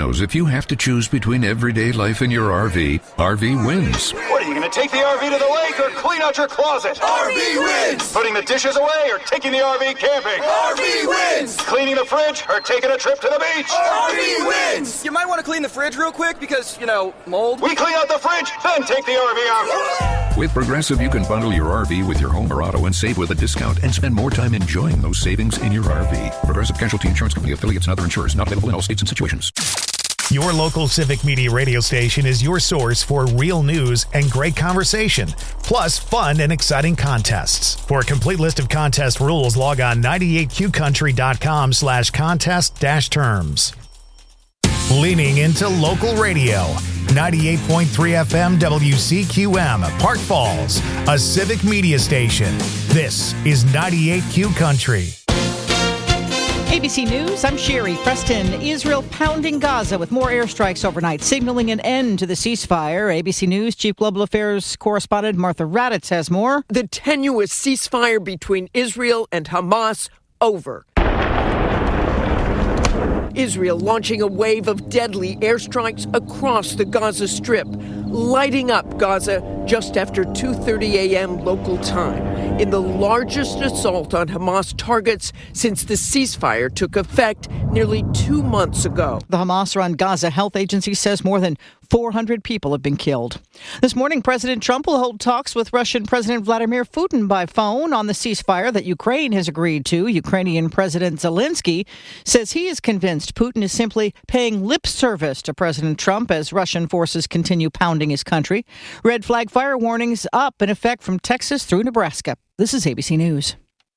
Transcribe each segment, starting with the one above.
knows if you have to choose between everyday life and your RV, RV wins. What, are you going to take the RV to the lake or clean out your closet? RV wins! Putting the dishes away or taking the RV camping? RV wins! Cleaning the fridge or taking a trip to the beach? RV wins! You might want to clean the fridge real quick because, mold. We clean out the fridge, then take the RV out. With Progressive, you can bundle your RV with your home or auto and save with a discount and spend more time enjoying those savings in your RV. Progressive Casualty Insurance Company, affiliates, and other insurers not available in all states and situations. Your local Civic Media radio station is your source for real news and great conversation, plus fun and exciting contests. For a complete list of contest rules, log on 98qcountry.com/contest-terms. Leaning into local radio. 98.3 FM WCQM, Park Falls, a Civic Media station. This is 98Q Country. ABC News, I'm Sherry Preston. Israel pounding Gaza with more airstrikes overnight, signaling an end to the ceasefire. ABC News Chief Global Affairs correspondent Martha Raddatz has more. The tenuous ceasefire between Israel and Hamas over. Israel launching a wave of deadly airstrikes across the Gaza Strip, lighting up Gaza just after 2:30 a.m. local time, in the largest assault on Hamas targets since the ceasefire took effect nearly 2 months ago. The Hamas-run Gaza Health Agency says more than 400 people have been killed. This morning, President Trump will hold talks with Russian President Vladimir Putin by phone on the ceasefire that Ukraine has agreed to. Ukrainian President Zelensky says he is convinced Putin is simply paying lip service to President Trump as Russian forces continue pounding his country. Red flag fire warnings up in effect from Texas through Nebraska. This is ABC News.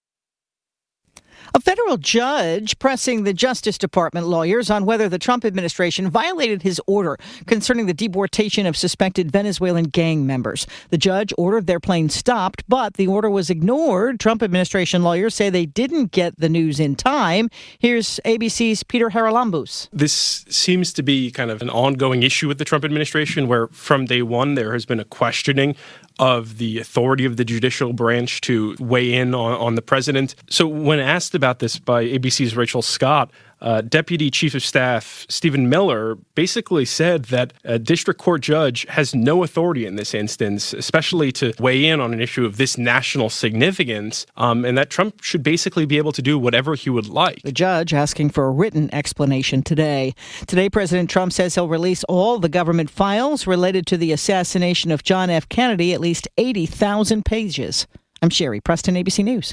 A federal judge pressing the Justice Department lawyers on whether the Trump administration violated his order concerning the deportation of suspected Venezuelan gang members. The judge ordered their plane stopped, but the order was ignored. Trump administration lawyers say they didn't get the news in time. Here's ABC's Peter Haralambous. This seems to be kind of an ongoing issue with the Trump administration, where from day one there has been a questioning of the authority of the judicial branch to weigh in on the president. So when asked about this by ABC's Rachel Scott, Deputy Chief of Staff Stephen Miller basically said that a district court judge has no authority in this instance, especially to weigh in on an issue of this national significance, and that Trump should basically be able to do whatever he would like. The judge asking for a written explanation today. Today, President Trump says he'll release all the government files related to the assassination of John F. Kennedy, at least 80,000 pages. I'm Sherry Preston, ABC News.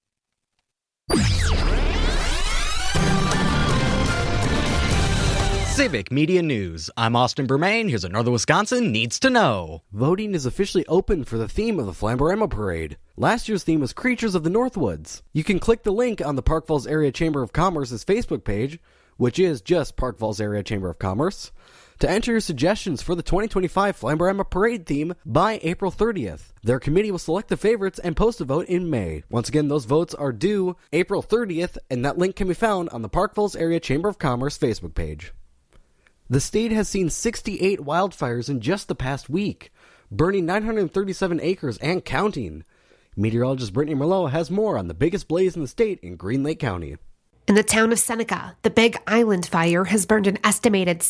Civic Media News. I'm Austin Bermain. Here's another Wisconsin Needs to Know. Voting is officially open for the theme of the Flamborama Parade. Last year's theme was Creatures of the Northwoods. You can click the link on the Park Falls Area Chamber of Commerce's Facebook page, which is just Park Falls Area Chamber of Commerce, to enter your suggestions for the 2025 Flamborama Parade theme by April 30th. Their committee will select the favorites and post a vote in May. Once again, those votes are due April 30th, and that link can be found on the Park Falls Area Chamber of Commerce Facebook page. The state has seen 68 wildfires in just the past week, burning 937 acres and counting. Meteorologist Brittany Merlot has more on the biggest blaze in the state in Green Lake County. In the town of Seneca, the Big Island Fire has burned an estimated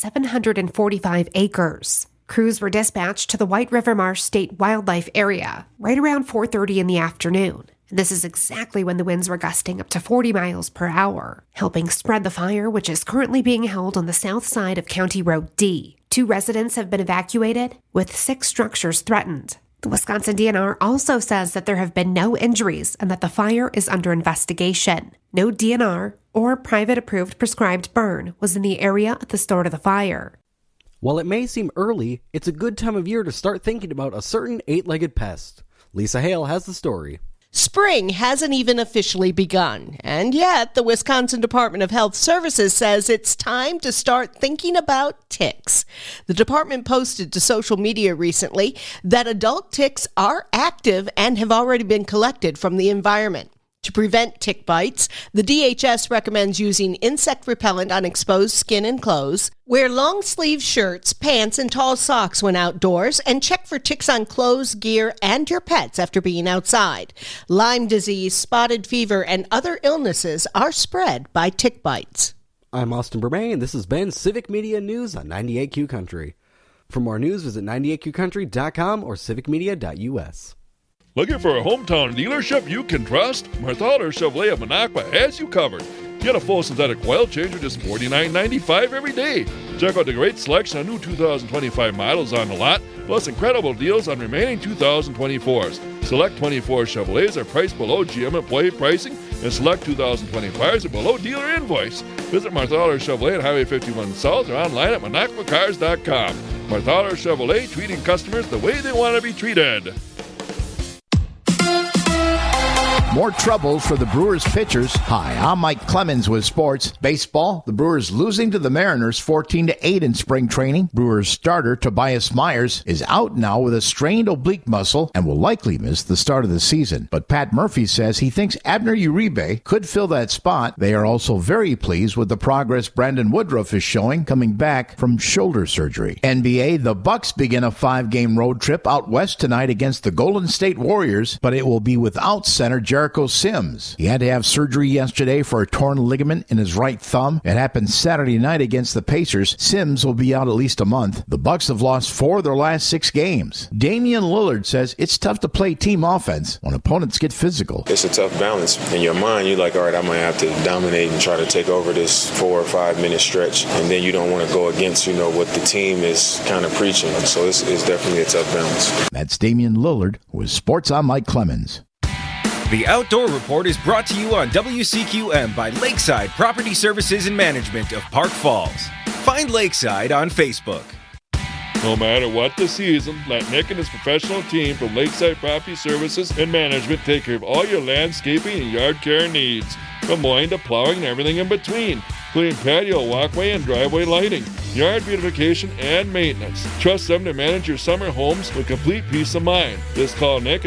745 acres. Crews were dispatched to the White River Marsh State Wildlife Area right around 4:30 in the afternoon. This is exactly when the winds were gusting up to 40 miles per hour, helping spread the fire, which is currently being held on the south side of County Road D. 2 residents have been evacuated, with 6 structures threatened. The Wisconsin DNR also says that there have been no injuries and that the fire is under investigation. No DNR or private-approved prescribed burn was in the area at the start of the fire. While it may seem early, it's a good time of year to start thinking about a certain 8-legged pest. Lisa Hale has the story. Spring hasn't even officially begun, and yet the Wisconsin Department of Health Services says it's time to start thinking about ticks. The department posted to social media recently that adult ticks are active and have already been collected from the environment. To prevent tick bites, the DHS recommends using insect repellent on exposed skin and clothes, wear long-sleeve shirts, pants, and tall socks when outdoors, and check for ticks on clothes, gear, and your pets after being outside. Lyme disease, spotted fever, and other illnesses are spread by tick bites. I'm Austin Bermay, and this has been Civic Media News on 98Q Country. For more news, visit 98QCountry.com or civicmedia.us. Looking for a hometown dealership you can trust? Marthaler Chevrolet of Minocqua has you covered. Get a full synthetic oil change for just $49.95 every day. Check out the great selection of new 2025 models on the lot, plus incredible deals on remaining 2024s. Select 24 Chevrolets are priced below GM employee pricing, and select 2025s are below dealer invoice. Visit Marthaler Chevrolet at Highway 51 South or online at MinocquaCars.com. Marthaler Chevrolet, treating customers the way they want to be treated. More troubles for the Brewers pitchers. Hi, I'm Mike Clemens with sports. Baseball, the Brewers losing to the Mariners 14-8 in spring training. Brewers starter Tobias Myers is out now with a strained oblique muscle and will likely miss the start of the season. But Pat Murphy says he thinks Abner Uribe could fill that spot. They are also very pleased with the progress Brandon Woodruff is showing coming back from shoulder surgery. NBA, the Bucks begin a 5-game road trip out west tonight against the Golden State Warriors, but it will be without center Jericho Sims. He had to have surgery yesterday for a torn ligament in his right thumb. It happened Saturday night against the Pacers. Sims will be out at least a month. The Bucks have lost 4 of their last 6 games. Damian Lillard says it's tough to play team offense when opponents get physical. It's a tough balance. In your mind, you're like, all right, I might have to dominate and try to take over this 4 or 5 minute stretch. And then you don't want to go against, what the team is kind of preaching. So it's definitely a tough balance. That's Damian Lillard with Sports. I'm Mike Clemens. The Outdoor Report is brought to you on WCQM by Lakeside Property Services and Management of Park Falls. Find Lakeside on Facebook. No matter what the season, let Nick and his professional team from Lakeside Property Services and Management take care of all your landscaping and yard care needs, from mowing to plowing and everything in between, including patio, walkway, and driveway lighting, yard beautification, and maintenance. Trust them to manage your summer homes with complete peace of mind. Just call Nick at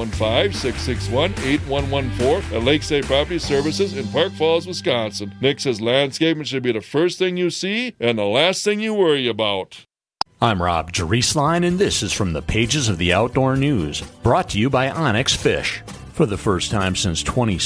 715-661-8114 at Lakeside Property Services in Park Falls, Wisconsin. Nick says landscaping should be the first thing you see and the last thing you worry about. I'm Rob Jerisline, and this is from the pages of the Outdoor News, brought to you by Onyx Fish. For the first time since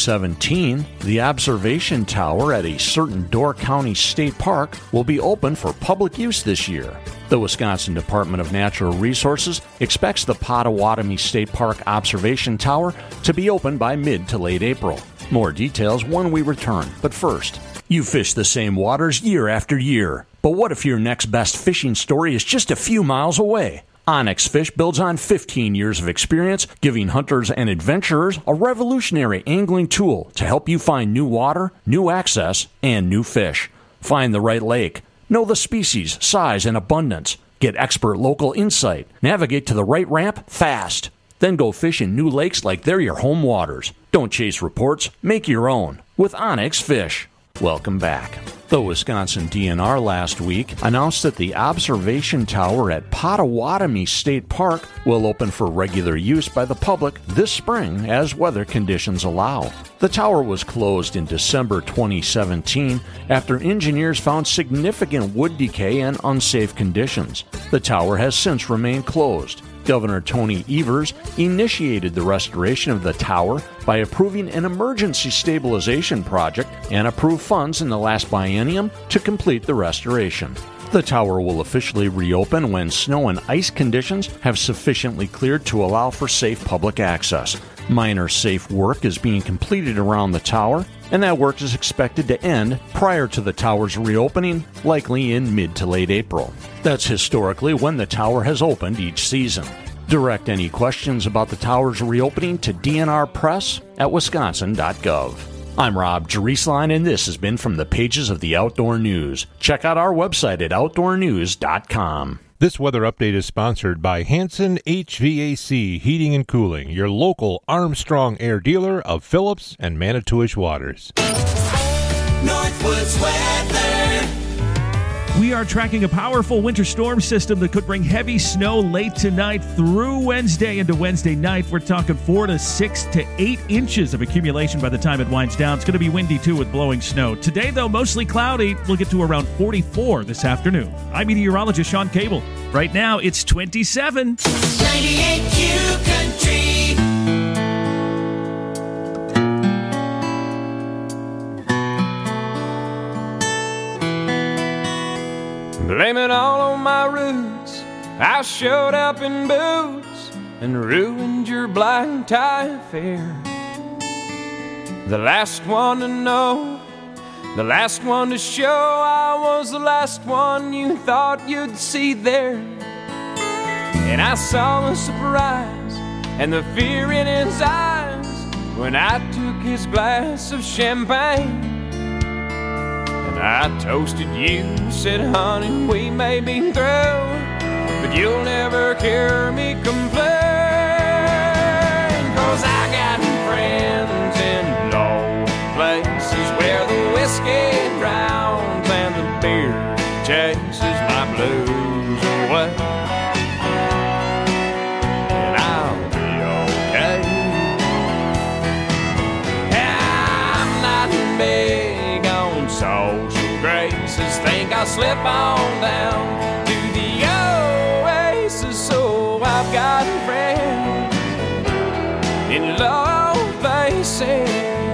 2017, the observation tower at a certain Door County State Park will be open for public use this year. The Wisconsin Department of Natural Resources expects the Pottawatomie State Park observation tower to be open by mid to late April. More details when we return, but first, you fish the same waters year after year. But what if your next best fishing story is just a few miles away? Onyx Fish builds on 15 years of experience, giving hunters and adventurers a revolutionary angling tool to help you find new water, new access, and new fish. Find the right lake. Know the species, size, and abundance. Get expert local insight. Navigate to the right ramp fast. Then go fish in new lakes like they're your home waters. Don't chase reports. Make your own with Onyx Fish. Welcome back. The Wisconsin DNR last week announced that the observation tower at Pottawatomie State Park will open for regular use by the public this spring as weather conditions allow. The tower was closed in December 2017 after engineers found significant wood decay and unsafe conditions. The tower has since remained closed. Governor Tony Evers initiated the restoration of the tower by approving an emergency stabilization project and approved funds in the last biennium to complete the restoration. The tower will officially reopen when snow and ice conditions have sufficiently cleared to allow for safe public access. Minor safe work is being completed around the tower, and that work is expected to end prior to the tower's reopening, likely in mid to late April. That's historically when the tower has opened each season. Direct any questions about the tower's reopening to DNR Press at wisconsin.gov. I'm Rob Jerisline, and this has been from the pages of the Outdoor News. Check out our website at outdoornews.com. This weather update is sponsored by Hanson HVAC Heating and Cooling, your local Armstrong Air dealer of Phillips and Manitowish Waters. Northwoods weather. We are tracking a powerful winter storm system that could bring heavy snow late tonight through Wednesday into Wednesday night. We're talking 4 to 6 to 8 inches of accumulation by the time it winds down. It's going to be windy, too, with blowing snow. Today, though, mostly cloudy. We'll get to around 44 this afternoon. I'm meteorologist Sean Cable. Right now, it's 27. 98Q Country. Blame it all on my roots. I showed up in boots and ruined your black tie affair. The last one to know, the last one to show, I was the last one you thought you'd see there. And I saw the surprise and the fear in his eyes when I took his glass of champagne. And I toasted you, said, honey, we may be through, but you'll never hear me complain. 'Cause I got friends in low places where the whiskey drowns and the beer chases my blues away. And I'll be okay. I'm not big on social graces. Think I'll slip on down to the oasis. So I've got friends in low places.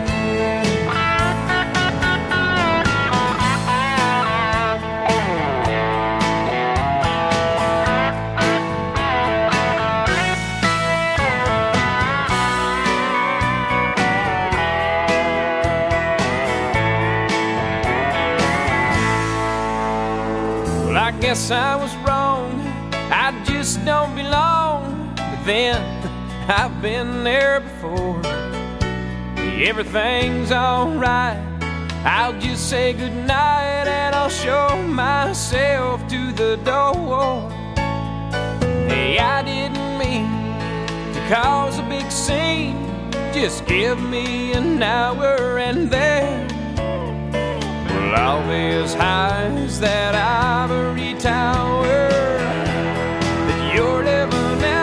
Well, I guess I was wrong. I just don't belong. But then I've been there before. Everything's alright. I'll just say goodnight and I'll show myself to the door. Hey, I didn't mean to cause a big scene. Just give me an hour and then well, I'll be as high as that ivory tower that you're living in.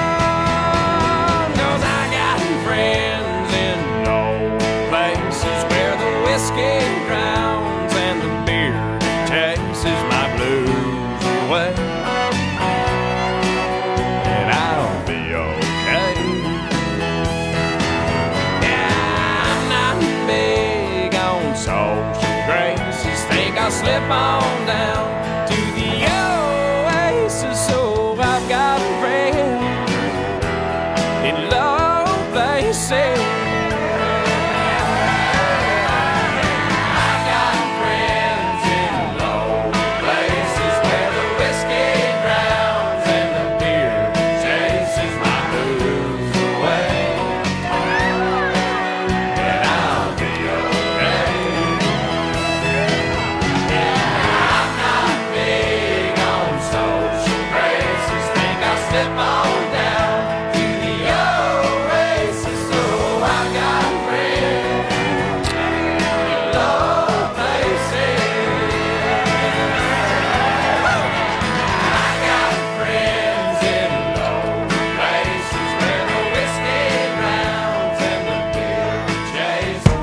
Friends in low places where the whiskey drowns and the beer chases my blues away. And I'll be okay. Yeah, I'm not big on social graces. Think I'll slip on down to the oasis. So I've got friends in low places. I've got friends in low places where the whiskey drowns and the beer chases my blues away. And I'll be okay. Yeah, I'm not big on social graces. Think I'll slip on down to the oasis. So I've got friends in low places. I got friends in low places where the whiskey drowns and the beer chases.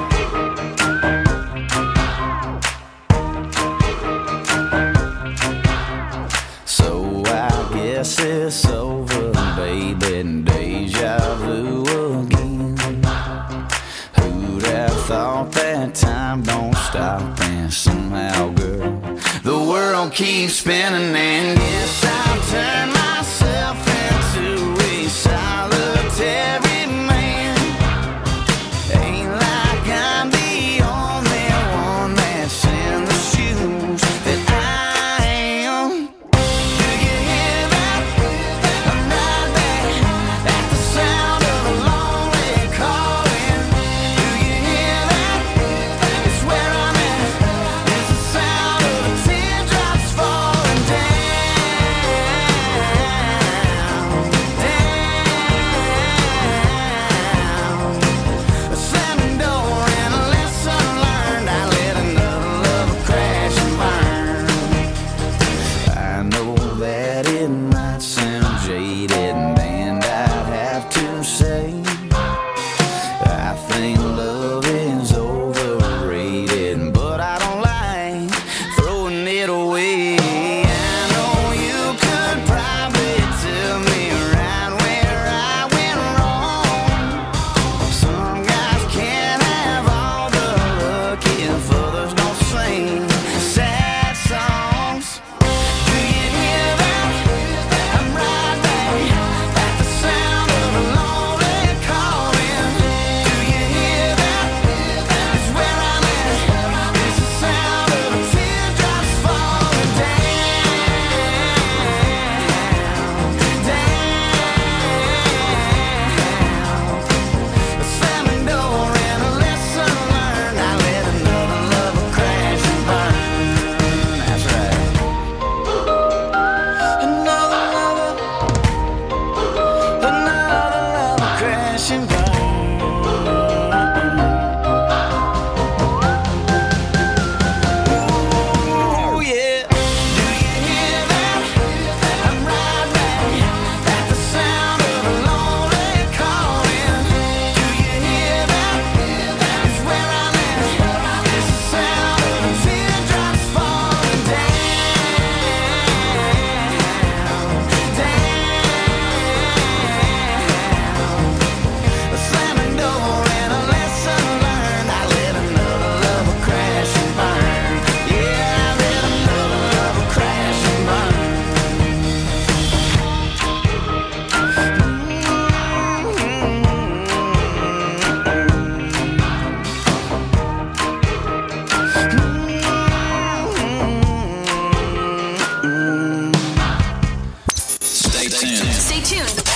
So I guess it's over, baby, deja vu again. Who'd have thought that time don't stop, and somehow, girl, the world keeps spinning, and yes, I've turned myself into a solitary man. Ain't like I'm the only one that's in the shoes that I am. Do you hear that? I'm right there at the sound of a lonely calling. Do you hear that? It's where I'm at. It's the sound of the teardrops falling down.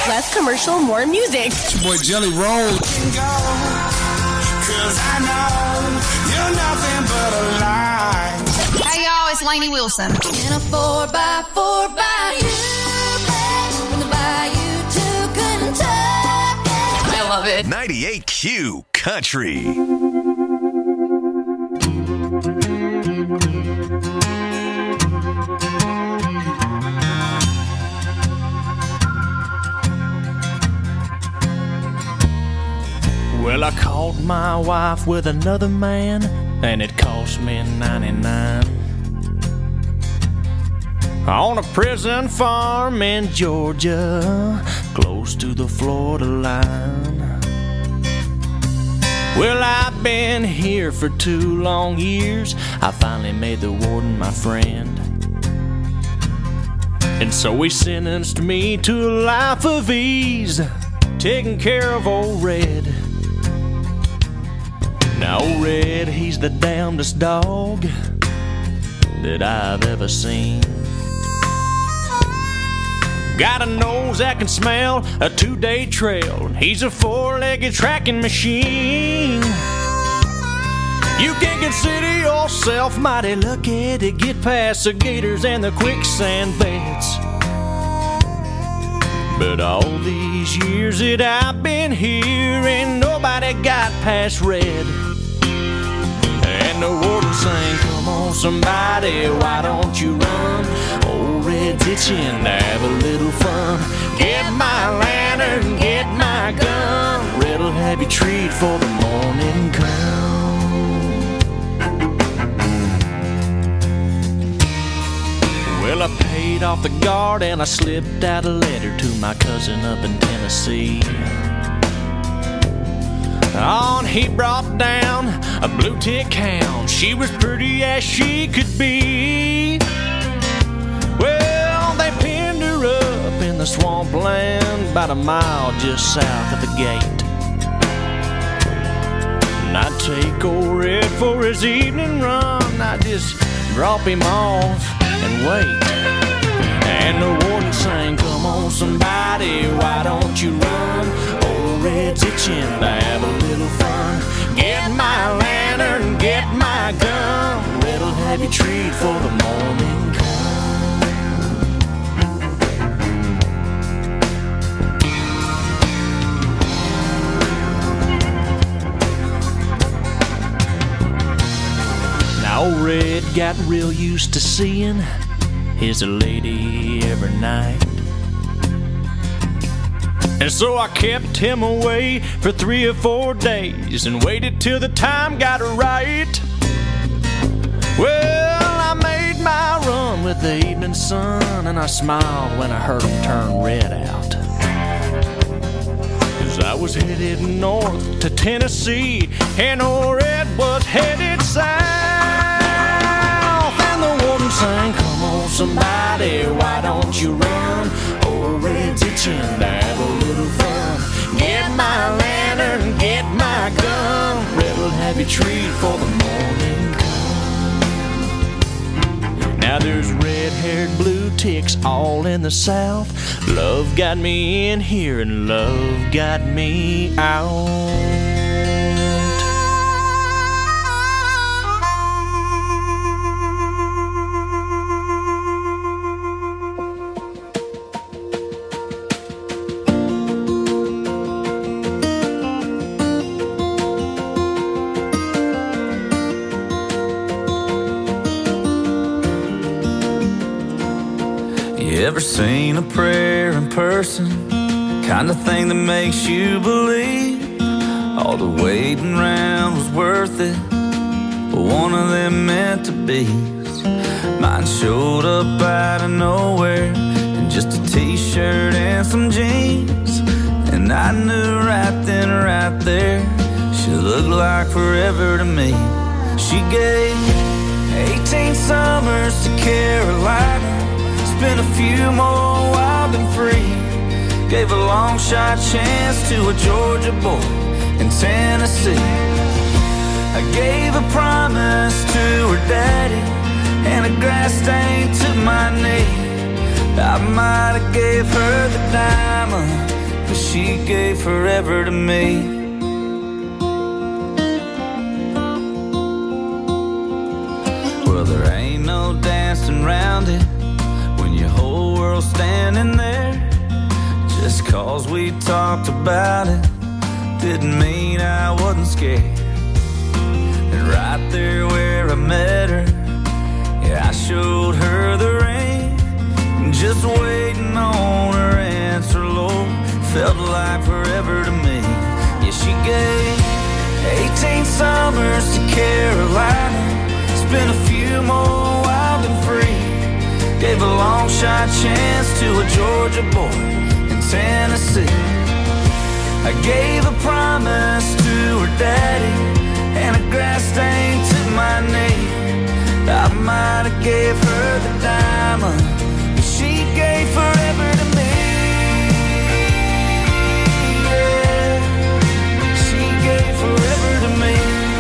Less commercial, more music. It's your boy Jelly Roll. Cause I know you're nothing but a lie. Hey y'all, it's Lainey Wilson. In a 4x4 bayou, from the bayou to Kentucky. I love it. 98Q Country. Well, I caught my wife with another man, and it cost me $99. On a prison farm in Georgia, close to the Florida line. Well, I've been here for 2 long years. I finally made the warden my friend. And so he sentenced me to a life of ease, taking care of old Red. Now, old Red, he's the damnedest dog that I've ever seen. Got a nose that can smell a 2-day trail. He's a 4-legged tracking machine. You can consider yourself mighty lucky to get past the gators and the quicksand beds. But all these years that I've been here, ain't nobody got past Red. And the warden sang, come on somebody, why don't you run? Old Red's itching to have a little fun. Get my lantern, get my gun. Red'll have you treat for the morning come. Well, I paid off the guard and I slipped out a letter to my cousin up in Tennessee. On he brought down a blue tick hound. She was pretty as she could be. Well, they pinned her up in the swampland about a mile just south of the gate. And I'd take old Red for his evening run. I'd just drop him off and wait. And the warden sang, come on somebody, why don't you run? Old Red's itching to have a little fun. Get my lantern, get my gun. Red'll have you treat for the morning come. Now old Red got real used to seeing his lady every night. And so I kept him away for 3 or 4 days and waited till the time got right. Well, I made my run with the evening sun, and I smiled when I heard him turn Red out. 'Cause I was headed north to Tennessee, and old Red was headed south. And the warden sang, come on somebody, why don't you run? Old Red's itching to have a little fun. Get my lantern, get my gun. Red'll have you treat for the morning come. Now there's red-haired blue ticks all in the south. Love got me in here and love got me out. Ever seen a prayer in person? Kind of thing that makes you believe all the waiting around was worth it. But one of them meant to be. Mine showed up out of nowhere in just a t-shirt and some jeans. And I knew right then, right there, she looked like forever to me. She gave 18 summers to Carolina, spent a few more wild and free. Gave a long shot chance to a Georgia boy in Tennessee. I gave a promise to her daddy and a grass stain to my knee. I might have gave her the diamond but she gave forever to me. Well, there ain't no dancing around it when your whole world's standing there. Just cause we talked about it didn't mean I wasn't scared. And right there where I met her, yeah, I showed her the ring. Just waiting on her answer, Lord, felt like forever to me. Yeah, she gave 18 summers to Carolina, spent a few more wild and free. Gave a long shot chance to a Georgia boy in Tennessee. I gave a promise to her daddy and a grass stain to my knee. I might have gave her the diamond, but she gave forever to me. Yeah, she gave forever to me.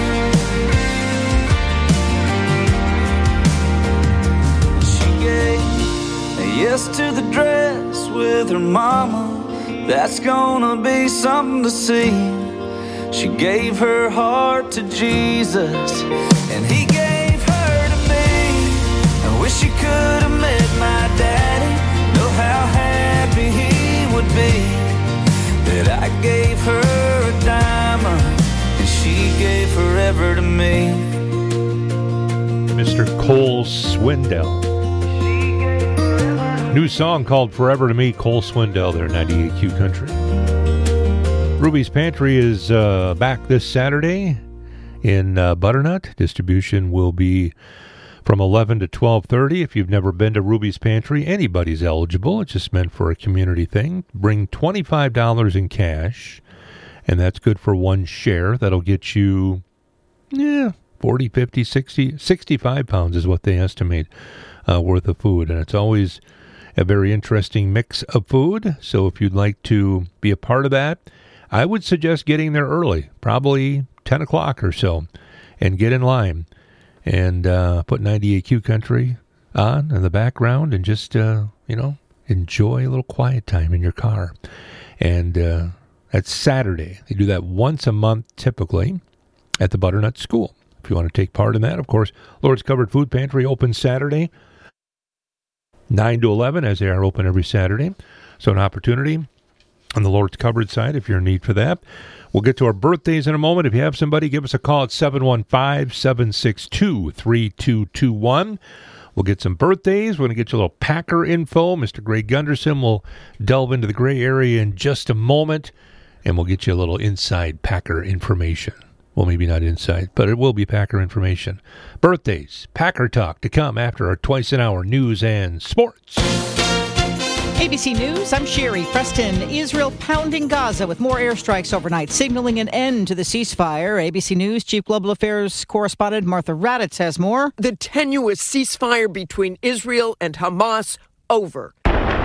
She gave a yes to the dress with her mama. That's gonna be something to see. She gave her heart to Jesus, and he gave her to me. I wish you could have met my daddy. Know how happy he would be that I gave her a diamond, and she gave forever to me. Mr. Cole Swindell. New song called Forever to Me, Cole Swindell there, 98Q Country. Ruby's Pantry is back this Saturday in Butternut. Distribution will be from 11 to 12:30. If you've never been to Ruby's Pantry, anybody's eligible. It's just meant for a community thing. Bring $25 in cash, and that's good for one share. That'll get you, 40, 50, 60, 65 pounds is what they estimate worth of food. And it's always a very interesting mix of food. So if you'd like to be a part of that, I would suggest getting there early, probably 10 o'clock or so, and get in line and put 98Q Country on in the background and just, enjoy a little quiet time in your car. And that's Saturday. They do that once a month typically at the Butternut School. If you want to take part in that, of course, Lord's Covered Food Pantry opens Saturday, 9 to 11, as they are open every Saturday. So an opportunity on the Lord's Covered side if you're in need for that. We'll get to our birthdays in a moment. If you have somebody, give us a call at 715-762-3221. We'll get some birthdays. We're going to get you a little Packer info. Mr. Greg Gunderson will delve into the gray area in just a moment, and we'll get you a little inside Packer information. Well, maybe not inside, but it will be Packer information. Birthdays, Packer Talk to come after our twice-an-hour news and sports. ABC News, I'm Sherry. Preston, Israel pounding Gaza with more airstrikes overnight, signaling an end to the ceasefire. ABC News Chief Global Affairs correspondent Martha Raddatz has more. The tenuous ceasefire between Israel and Hamas over.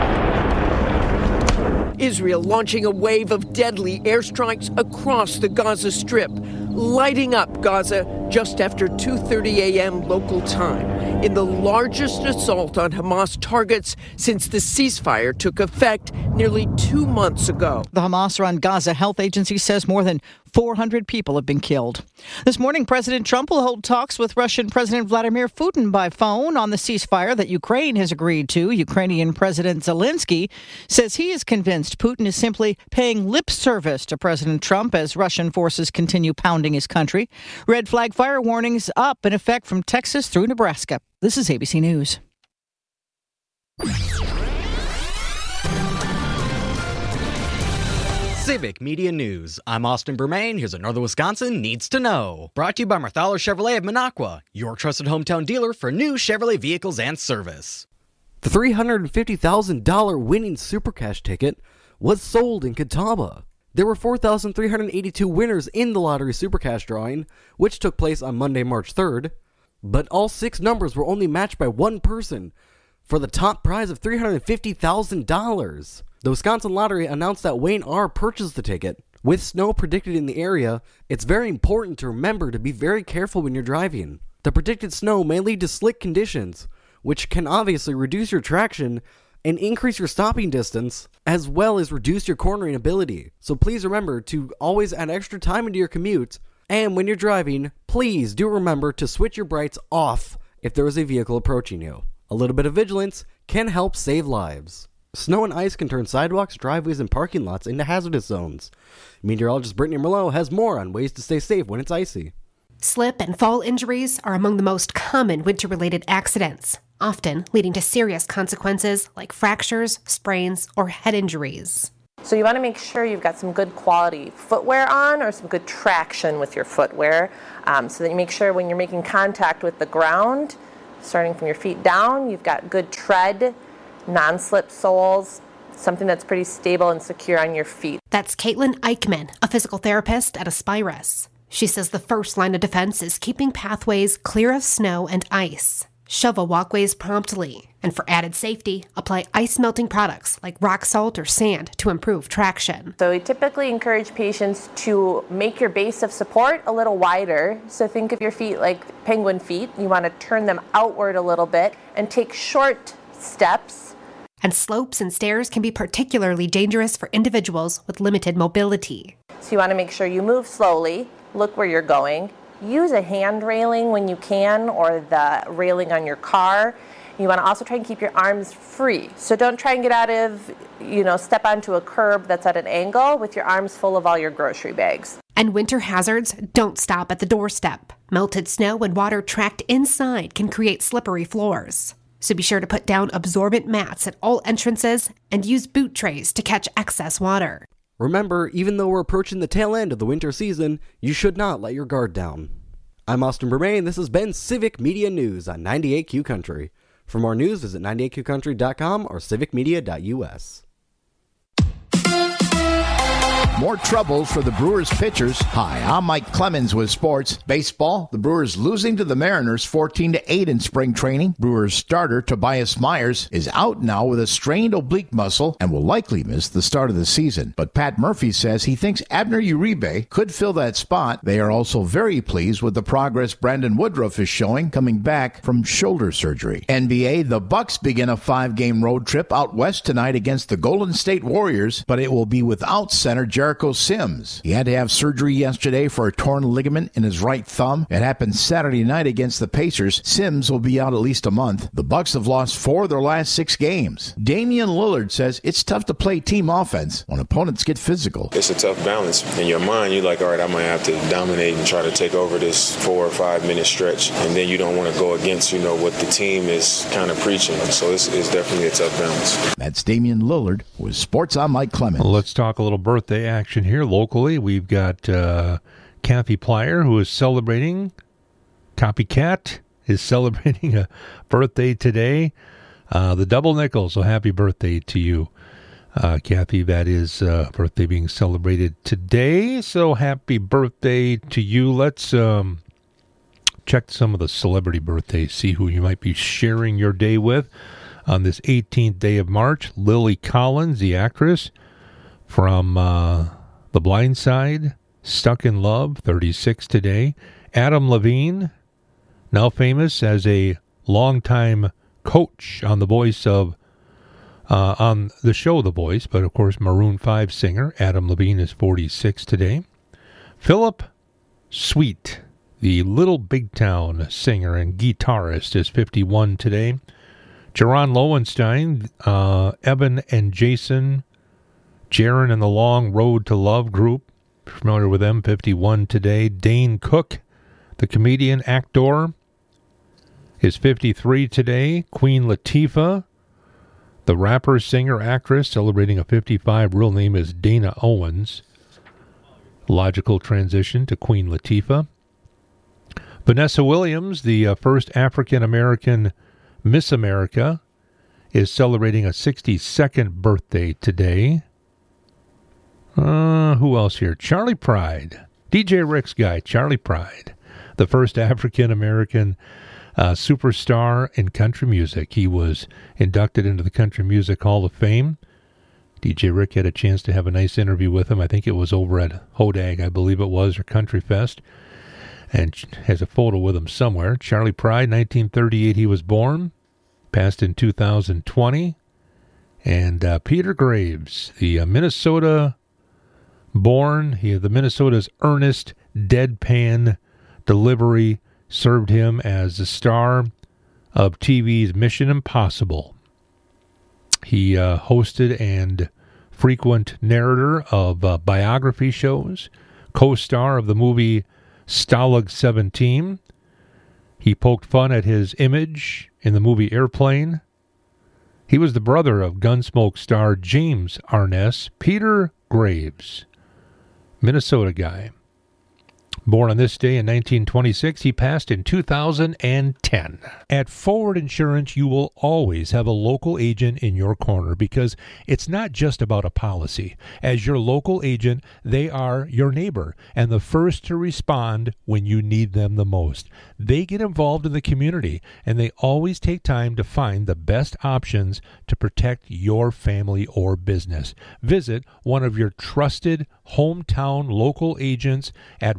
Israel launching a wave of deadly airstrikes across the Gaza Strip, lighting up Gaza just after 2:30 a.m. local time in the largest assault on Hamas targets since the ceasefire took effect nearly 2 months ago. The Hamas-run Gaza Health Agency says more than 400 people have been killed. This morning, President Trump will hold talks with Russian President Vladimir Putin by phone on the ceasefire that Ukraine has agreed to. Ukrainian President Zelensky says he is convinced Putin is simply paying lip service to President Trump as Russian forces continue pounding his country. Red flag fire warnings up in effect from Texas through Nebraska. This is ABC News. Civic Media News. I'm Austin Bermain. Here's what Northern Wisconsin needs to know. Brought to you by Marthaler Chevrolet of Minocqua, your trusted hometown dealer for new Chevrolet vehicles and service. The $350,000 winning Super Cash ticket was sold in Catawba. There were 4,382 winners in the lottery Super Cash drawing, which took place on Monday, March 3rd, but all 6 numbers were only matched by one person for the top prize of $350,000. The Wisconsin Lottery announced that Wayne R. purchased the ticket. With snow predicted in the area, it's very important to remember to be very careful when you're driving. The predicted snow may lead to slick conditions, which can obviously reduce your traction and increase your stopping distance, as well as reduce your cornering ability. So please remember to always add extra time into your commute, and when you're driving, please do remember to switch your brights off if there is a vehicle approaching you. A little bit of vigilance can help save lives. Snow and ice can turn sidewalks, driveways, and parking lots into hazardous zones. Meteorologist Brittany Merlot has more on ways to stay safe when it's icy. Slip and fall injuries are among the most common winter-related accidents, often leading to serious consequences like fractures, sprains, or head injuries. So you want to make sure you've got some good quality footwear on or some good traction with your footwear so that you make sure when you're making contact with the ground, starting from your feet down, you've got good tread, non-slip soles, something that's pretty stable and secure on your feet. That's Caitlin Eichman, a physical therapist at Aspirus. She says the first line of defense is keeping pathways clear of snow and ice. Shovel walkways promptly, and for added safety, apply ice-melting products like rock salt or sand to improve traction. So we typically encourage patients to make your base of support a little wider. So think of your feet like penguin feet. You want to turn them outward a little bit and take short steps. And slopes and stairs can be particularly dangerous for individuals with limited mobility. So you want to make sure you move slowly, look where you're going. Use a hand railing when you can, or the railing on your car. You want to also try and keep your arms free. So don't try and get out of, step onto a curb that's at an angle with your arms full of all your grocery bags. And winter hazards don't stop at the doorstep. Melted snow and water trapped inside can create slippery floors. So be sure to put down absorbent mats at all entrances and use boot trays to catch excess water. Remember, even though we're approaching the tail end of the winter season, you should not let your guard down. I'm Austin Bermain. This has been Civic Media News on 98Q Country. For more news, visit 98qcountry.com or civicmedia.us. More troubles for the Brewers pitchers. Hi, I'm Mike Clemens with sports. Baseball, the Brewers losing to the Mariners 14-8 in spring training. Brewers starter Tobias Myers is out now with a strained oblique muscle and will likely miss the start of the season. But Pat Murphy says he thinks Abner Uribe could fill that spot. They are also very pleased with the progress Brandon Woodruff is showing coming back from shoulder surgery. NBA, the Bucks begin a 5-game road trip out west tonight against the Golden State Warriors, but it will be without center Jericho Sims. He had to have surgery yesterday for a torn ligament in his right thumb. It happened Saturday night against the Pacers. Sims will be out at least a month. The Bucks have lost 4 of their last 6 games. Damian Lillard says it's tough to play team offense when opponents get physical. It's a tough balance. In your mind, you're like, all right, I might have to dominate and try to take over this 4 or 5 minute stretch. And then you don't want to go against, what the team is kind of preaching. So it's definitely a tough balance. That's Damian Lillard with Sports. I'm Mike Clemens. Well, let's talk a little birthday action here locally. We've got Kathy Plyer, who is celebrating. Copycat is celebrating a birthday today. The Double Nickel, so happy birthday to you, Kathy. That is birthday being celebrated today, so happy birthday to you. Let's check some of the celebrity birthdays, see who you might be sharing your day with on this 18th day of March. Lily Collins, the actress from The Blind Side, Stuck in Love, 36 today. Adam Levine, now famous as a longtime coach on The Voice of on the show The Voice, but of course Maroon 5 singer. Adam Levine is 46 today. Philip Sweet, the Little Big Town singer and guitarist, is 51 today. Jaron Lowenstein, Evan and Jason, Jaron and the Long Road to Love group, familiar with them, 51 today. Dane Cook, the comedian, actor, is 53 today. Queen Latifah, the rapper, singer, actress, celebrating a 55. Real name is Dana Owens. Logical transition to Queen Latifah. Vanessa Williams, the first African-American Miss America, is celebrating a 62nd birthday today. Who else here? Charlie Pride. DJ Rick's guy, Charlie Pride, the first African-American superstar in country music. He was inducted into the Country Music Hall of Fame. DJ Rick had a chance to have a nice interview with him. I think it was over at Hodag, I believe it was, or Country Fest. And has a photo with him somewhere. Charlie Pride, 1938 he was born. Passed in 2020. And Peter Graves, the Minnesota-born, the Minnesota's earnest, deadpan delivery served him as the star of TV's Mission Impossible. He hosted and frequent narrator of biography shows, co-star of the movie Stalag 17. He poked fun at his image in the movie Airplane. He was the brother of Gunsmoke star James Arness. Peter Graves, Minnesota guy. Born on this day in 1926, he passed in 2010. At Forward Insurance, you will always have a local agent in your corner because it's not just about a policy. As your local agent, they are your neighbor and the first to respond when you need them the most. They get involved in the community, and they always take time to find the best options to protect your family or business. Visit one of your trusted hometown local agents at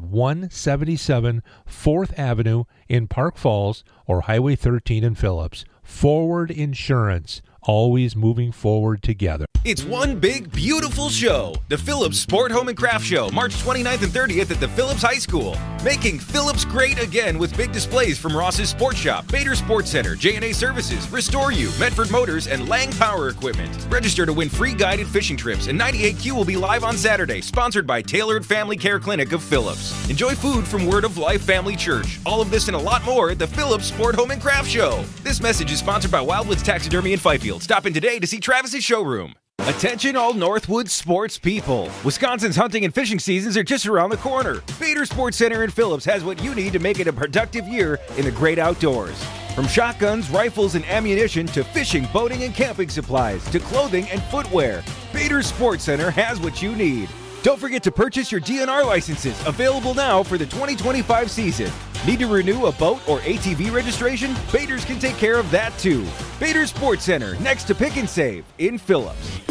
177 4th Avenue in Park Falls or Highway 13 in Phillips. Forward Insurance, always moving forward together. It's one big, beautiful show. The Phillips Sport, Home, and Craft Show, March 29th and 30th at the Phillips High School. Making Phillips great again with big displays from Ross's Sports Shop, Bader Sports Center, J&A Services, Restore You, Medford Motors, and Lang Power Equipment. Register to win free guided fishing trips, and 98Q will be live on Saturday, sponsored by Tailored Family Care Clinic of Phillips. Enjoy food from Word of Life Family Church. All of this and a lot more at the Phillips Sport, Home, and Craft Show. This message is sponsored by Wildwoods Taxidermy in Fifield. Stop in today to see Travis's showroom. Attention all Northwood sports people. Wisconsin's hunting and fishing seasons are just around the corner. Bader Sports Center in Phillips has what you need to make it a productive year in the great outdoors. From shotguns, rifles, and ammunition to fishing, boating, and camping supplies to clothing and footwear, Bader Sports Center has what you need. Don't forget to purchase your DNR licenses, available now for the 2025 season. Need to renew a boat or ATV registration? Bader's can take care of that too. Bader Sports Center, next to Pick and Save in Phillips.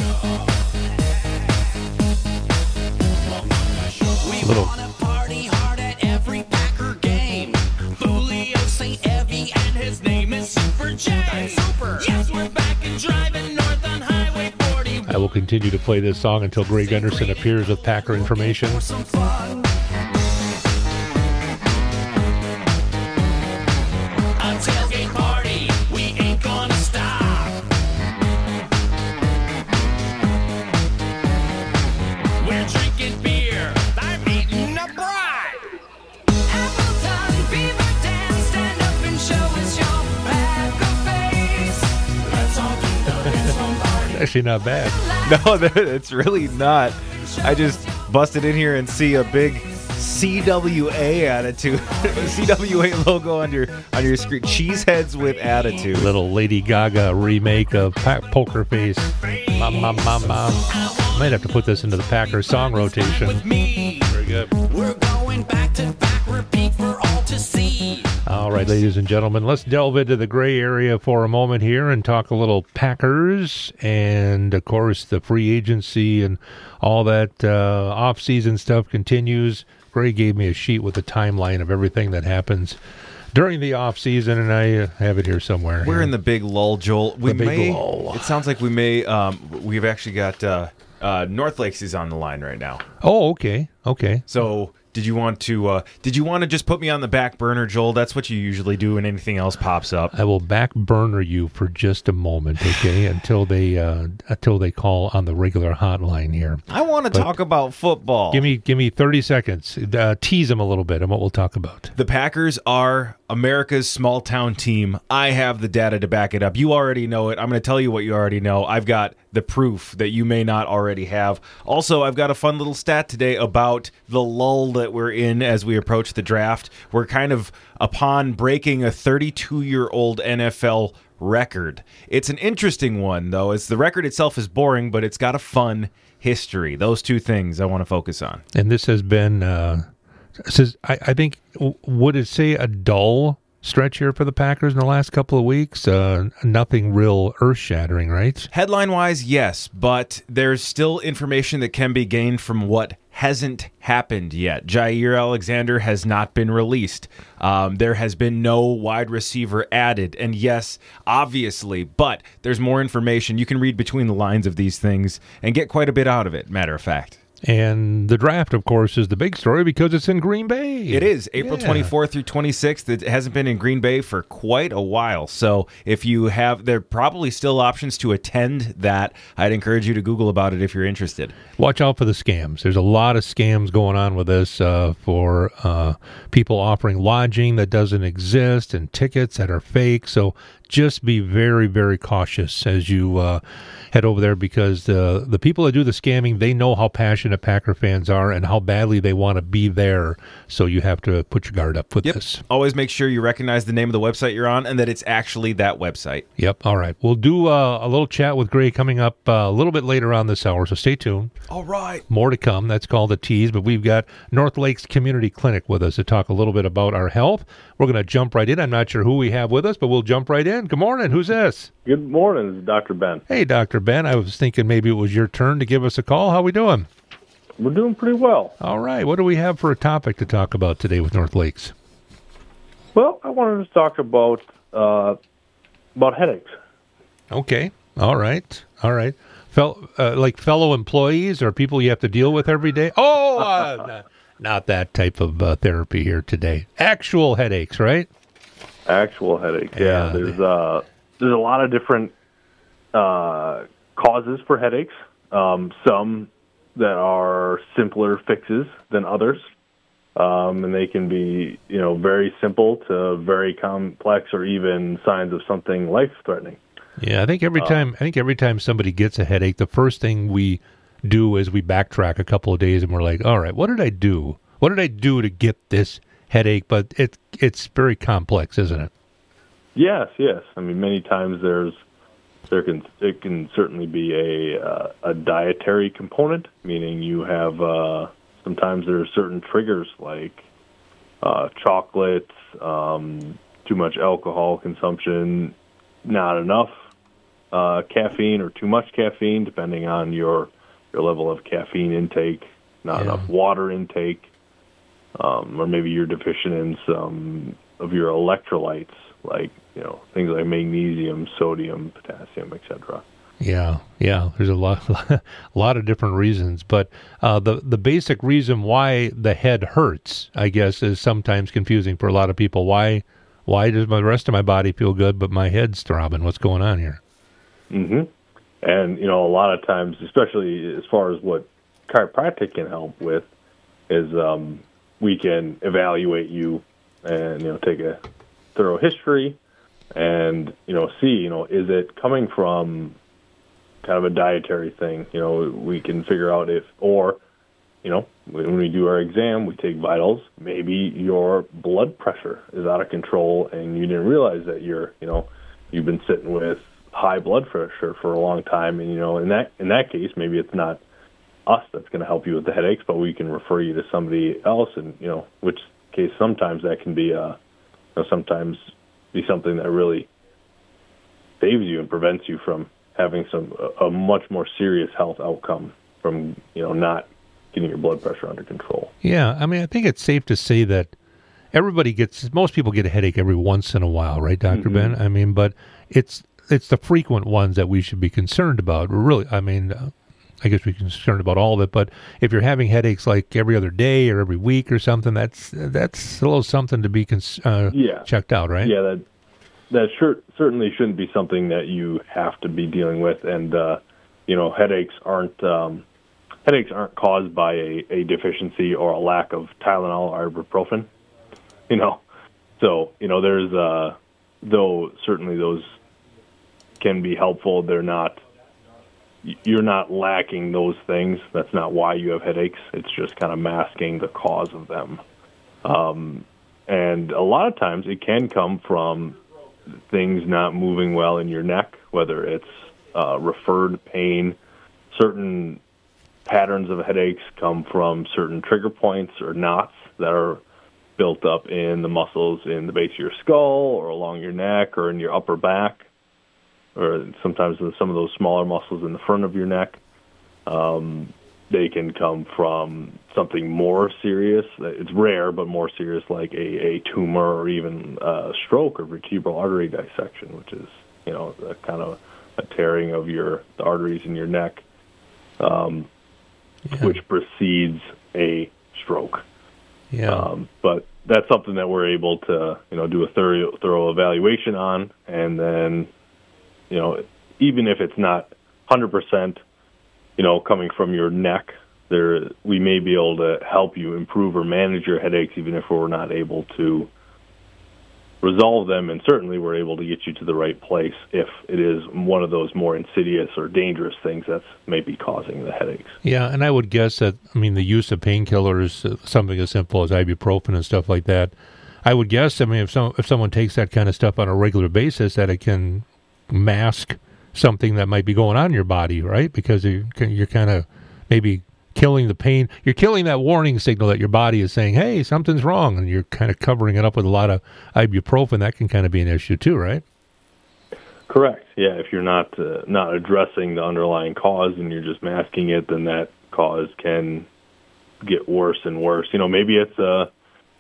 Little party hard at every Packer game. Julio St. Evie and his name is Super J. Super. Yes, we're back and driving north on Highway 40. I will continue to play this song until Greg Gunderson appears with Packer information. Tailgate party, we ain't gonna stop. We're drinking beer, I'm eating a brat. Appleton, Beaver Dam, stand up and show us your Packer face. Let's all do the party. Actually not bad. No, it's really not. I just busted in here and see a big CWA attitude, CWA logo on your screen. Cheeseheads with attitude. Little Lady Gaga remake of Poker Face. Might have to put this into the Packer song rotation. Very good. We're going back to back, repeat for all to see. All right, ladies and gentlemen, let's delve into the gray area for a moment here and talk a little Packers and, of course, the free agency and all that off-season stuff continues. Gray gave me a sheet with a timeline of everything that happens during the off season, and I have it here somewhere. We're in the big lull, Joel. Lull. It sounds like we may. We've actually got North Lakes is on the line right now. Oh, okay. So did you want to just put me on the back burner, Joel? That's what you usually do when anything else pops up. I will back burner you for just a moment, okay? until they call on the regular hotline here. I want to talk about football. Give me 30 seconds. Tease them a little bit on what we'll talk about. The Packers are America's small town team. I have the data to back it up. You already know it. I'm going to tell you what you already know. I've got the proof that you may not already have. Also, I've got a fun little stat today about the lull that we're in as we approach the draft. We're kind of upon breaking a 32-year-old NFL record. It's an interesting one, though. The record itself is boring, but it's got a fun history. Those two things I want to focus on. And this has been, I think, would it say a dull stretch here for the Packers in the last couple of weeks? Nothing real earth-shattering, right? Headline-wise, yes, but there's still information that can be gained from what hasn't happened yet. Jair Alexander has not been released. There has been no wide receiver added. And yes, obviously, but there's more information. You can read between the lines of these things and get quite a bit out of it, matter of fact. And the draft, of course, is the big story because it's in Green Bay. It is April 24th through 26th. It hasn't been in Green Bay for quite a while. So if you have, there are probably still options to attend that. I'd encourage you to Google about it if you're interested. Watch out for the scams. There's a lot of scams going on with this for people offering lodging that doesn't exist and tickets that are fake. So just be very, very cautious as you head over there, because the people that do the scamming, they know how passionate Packer fans are and how badly they want to be there. So you have to put your guard up with this. Always make sure you recognize the name of the website you're on and that it's actually that website. Yep. All right. We'll do a little chat with Gray coming up a little bit later on this hour, so stay tuned. All right. More to come. That's called a tease, but we've got North Lakes Community Clinic with us to talk a little bit about our health. We're going to jump right in. I'm not sure who we have with us, but we'll jump right in. Good morning. Who's this? Good morning. This is Dr. Ben. Hey, Dr. Ben. I was thinking maybe it was your turn to give us a call. How we doing? We're doing pretty well. All right. What do we have for a topic to talk about today with North Lakes? Well, I wanted to talk about headaches. Okay. All right. All right. Like fellow employees or people you have to deal with every day? Oh, not that type of therapy here today. Actual headaches, right? Actual headaches. Yeah. There's a lot of different causes for headaches. Some that are simpler fixes than others. And they can be, very simple to very complex, or even signs of something life-threatening. Yeah, I think every time somebody gets a headache, the first thing we do is we backtrack a couple of days and we're like, all right, what did I do? What did I do to get this headache? But it's very complex, isn't it? Yes. I mean, many times it can certainly be a dietary component, meaning you have sometimes there are certain triggers like chocolates, too much alcohol consumption, not enough caffeine or too much caffeine, depending on your level of caffeine intake, not enough water intake, or maybe you're deficient in some of your electrolytes, like things like magnesium, sodium, potassium, etc. Yeah. There's a lot of different reasons, but the basic reason why the head hurts, I guess, is sometimes confusing for a lot of people. Why does the rest of my body feel good, but my head's throbbing? What's going on here? Mm-hmm. And a lot of times, especially as far as what chiropractic can help with, is we can evaluate you and take a thorough history and see is it coming from kind of a dietary thing. We can figure out when we do our exam, we take vitals, maybe your blood pressure is out of control and you didn't realize that you've been sitting with high blood pressure for a long time, and in that case maybe it's not us that's going to help you with the headaches, but we can refer you to somebody else, and which case sometimes that can be sometimes be something that really saves you and prevents you from having a much more serious health outcome from not getting your blood pressure under control. Yeah, I mean, I think it's safe to say that most people get a headache every once in a while, right, Dr. Ben? I mean, but it's the frequent ones that we should be concerned about. Really, I mean, I guess we're concerned about all of it, but if you're having headaches like every other day or every week or something, that's a little something to be checked out, right? Yeah, that certainly shouldn't be something that you have to be dealing with, and headaches aren't caused by a deficiency or a lack of Tylenol or ibuprofen. So there's though certainly those can be helpful. You're not lacking those things. That's not why you have headaches. It's just kind of masking the cause of them. And a lot of times it can come from things not moving well in your neck, whether it's referred pain. Certain patterns of headaches come from certain trigger points or knots that are built up in the muscles in the base of your skull or along your neck or in your upper back, or sometimes in some of those smaller muscles in the front of your neck. They can come from something more serious. It's rare, but more serious, like a tumor or even a stroke or vertebral artery dissection, which is, a kind of a tearing of the arteries in your neck, which precedes a stroke. Yeah. But that's something that we're able to, do a thorough evaluation on, and then, even if it's not 100%, coming from your neck, we may be able to help you improve or manage your headaches, even if we're not able to resolve them. And certainly we're able to get you to the right place if it is one of those more insidious or dangerous things that's maybe causing the headaches. Yeah, and I would guess that, the use of painkillers, something as simple as ibuprofen and stuff like that, I would guess, if someone takes that kind of stuff on a regular basis, that it can mask something that might be going on in your body, right? Because you're kind of maybe killing the pain. You're killing that warning signal that your body is saying, hey, something's wrong, and you're kind of covering it up with a lot of ibuprofen. That can kind of be an issue too, right? Correct. Yeah, if you're not addressing the underlying cause and you're just masking it, then that cause can get worse and worse. Maybe it's a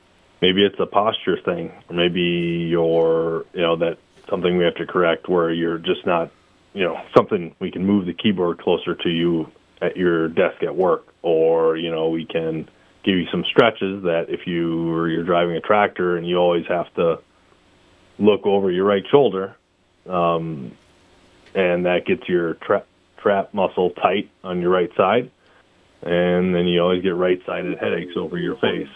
posture thing, or maybe that's something we have to correct where you're just not, something we can move the keyboard closer to you at your desk at work, or, we can give you some stretches that if you're driving a tractor and you always have to look over your right shoulder, and that gets your trap muscle tight on your right side, and then you always get right-sided headaches over your face.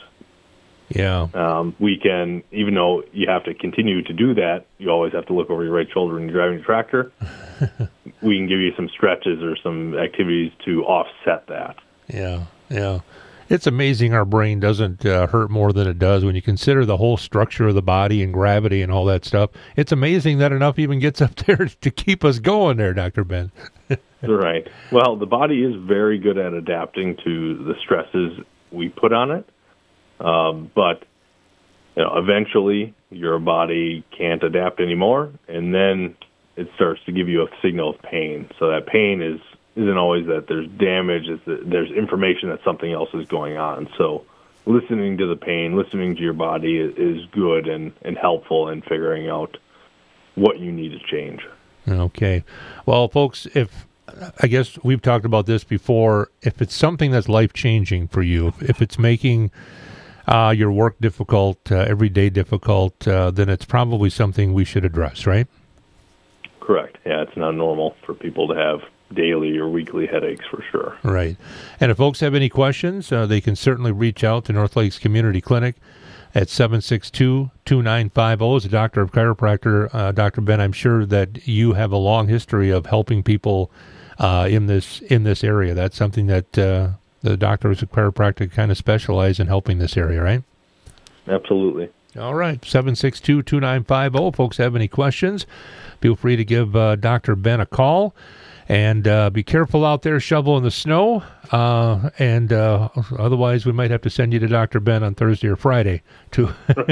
Yeah. We can, even though you have to continue to do that, you always have to look over your right shoulder when you're driving a tractor. We can give you some stretches or some activities to offset that. Yeah. It's amazing our brain doesn't hurt more than it does when you consider the whole structure of the body and gravity and all that stuff. It's amazing that enough even gets up there to keep us going there, Dr. Ben. Right. Well, the body is very good at adapting to the stresses we put on it. But eventually your body can't adapt anymore, and then it starts to give you a signal of pain. So that pain isn't always that there's damage; it's that there's information that something else is going on. So listening to the pain, listening to your body is good and helpful in figuring out what you need to change. Okay. Well, folks, I guess we've talked about this before, if it's something that's life-changing for you, if it's making your work difficult, every day difficult, then it's probably something we should address, right? Correct. Yeah, it's not normal for people to have daily or weekly headaches for sure. Right. And if folks have any questions, they can certainly reach out to North Lakes Community Clinic at 762-2950. As a doctor of chiropractor, Dr. Ben, I'm sure that you have a long history of helping people in this area. That's something that the doctors of chiropractic kind of specialize in helping this area, right? Absolutely. All right, 762-2950. If folks have any questions, feel free to give Dr. Ben a call. And be careful out there shoveling the snow. And otherwise, we might have to send you to Dr. Ben on Thursday or Friday to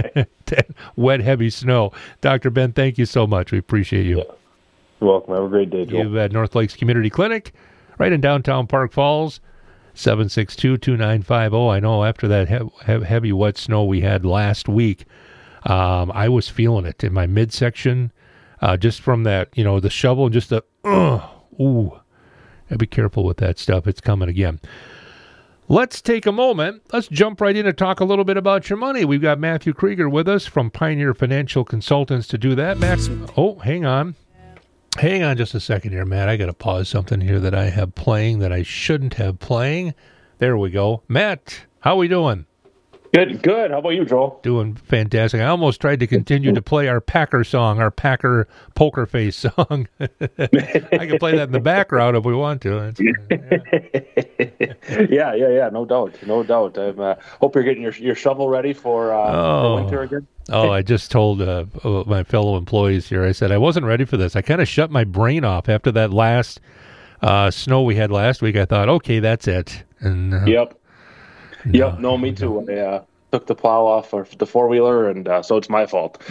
wet, heavy snow. Dr. Ben, thank you so much. We appreciate you. Yeah. You're welcome. Have a great day, Joel. You've at North Lakes Community Clinic, right in downtown Park Falls. 762-2950. I know after that heavy wet snow we had last week, I was feeling it in my midsection, just from that, the shovel, just the, be careful with that stuff. It's coming again. Let's take a moment. Let's jump right in and talk a little bit about your money. We've got Matthew Krieger with us from Pioneer Financial Consultants to do that. Matt, hang on. Hang on just a second here, Matt. I got to pause something here that I have playing that I shouldn't have playing. There we go. Matt, how we doing? Good. How about you, Joel? Doing fantastic. I almost tried to continue to play our Packer song, our Packer Poker Face song. I can play that in the background if we want to. Yeah. No doubt. I hope you're getting your shovel ready for winter again. I just told my fellow employees here, I said I wasn't ready for this. I kind of shut my brain off after that last snow we had last week. I thought, okay, that's it. And Yep. No, me too. took the plow off of the four-wheeler, and so it's my fault.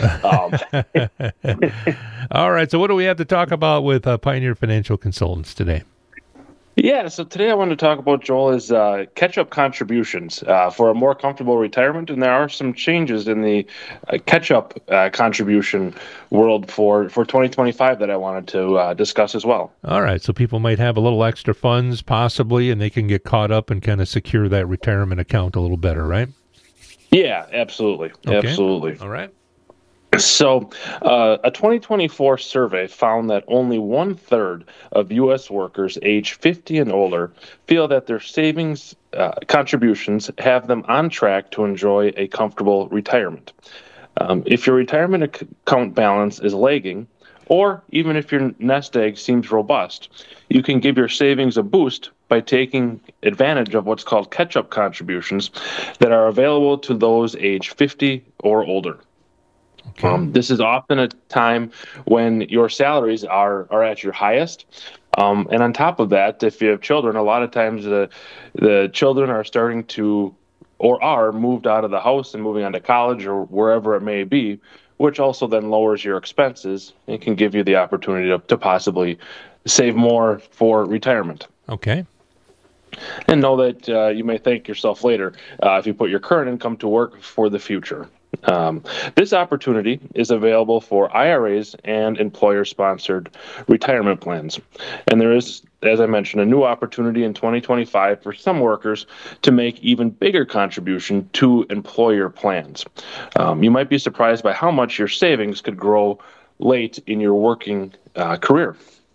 All right. So what do we have to talk about with Pioneer Financial Consultants today? Yeah, so today I wanted to talk about, Joel, is catch-up contributions for a more comfortable retirement, and there are some changes in the catch-up contribution world for 2025 that I wanted to discuss as well. All right, so people might have a little extra funds possibly, and they can get caught up and kind of secure that retirement account a little better, right? Yeah, absolutely. Okay. Absolutely. All right. So, a 2024 survey found that only 1/3 of U.S. workers age 50 and older feel that their savings contributions have them on track to enjoy a comfortable retirement. If your retirement account balance is lagging, or even if your nest egg seems robust, you can give your savings a boost by taking advantage of what's called catch-up contributions that are available to those age 50 or older. This is often a time when your salaries are at your highest. And on top of that, if you have children, a lot of times the children are starting to, or are moved out of the house and moving on to college or wherever it may be, which also then lowers your expenses and can give you the opportunity to possibly save more for retirement. Okay. And know that you may thank yourself later if you put your current income to work for the future. This opportunity is available for IRAs and employer-sponsored retirement plans. And there is, as I mentioned, a new opportunity in 2025 for some workers to make even bigger contribution to employer plans. You might be surprised by how much your savings could grow late in your working career.